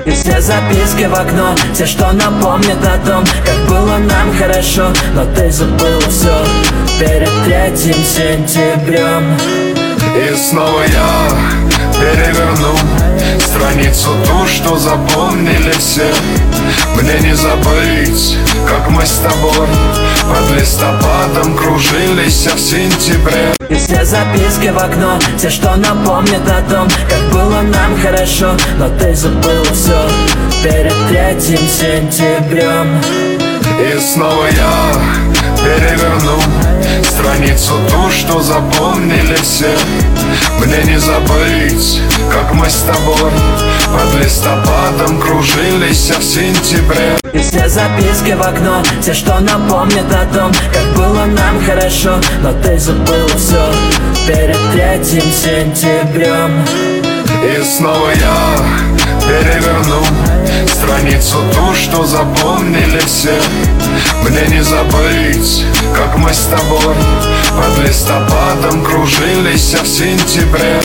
И все записки в окно, те, что напомнят о том, как было нам хорошо. Но ты забыл все перед 3 сентябрем. И снова я переверну страницу ту, что запомнили все. Мне не забыть, как мы с тобой под листопадом кружились в сентябре. И все записки в окно, те, что напомнят о том, как было нам хорошо. Но ты забыл все перед 3 сентябрем. И снова я переверну страницу ту, что запомнили все. Мне не забыть, как мы с тобой под листопадом кружились в сентябре. И все записки в окно, те, что напомнят о том, как было нам хорошо. Но ты забыл все перед 3 сентябрем. И снова я переверну страницу ту, что запомнили все. Мне не забыть, как мы с тобой под листопадом кружились в сентябре.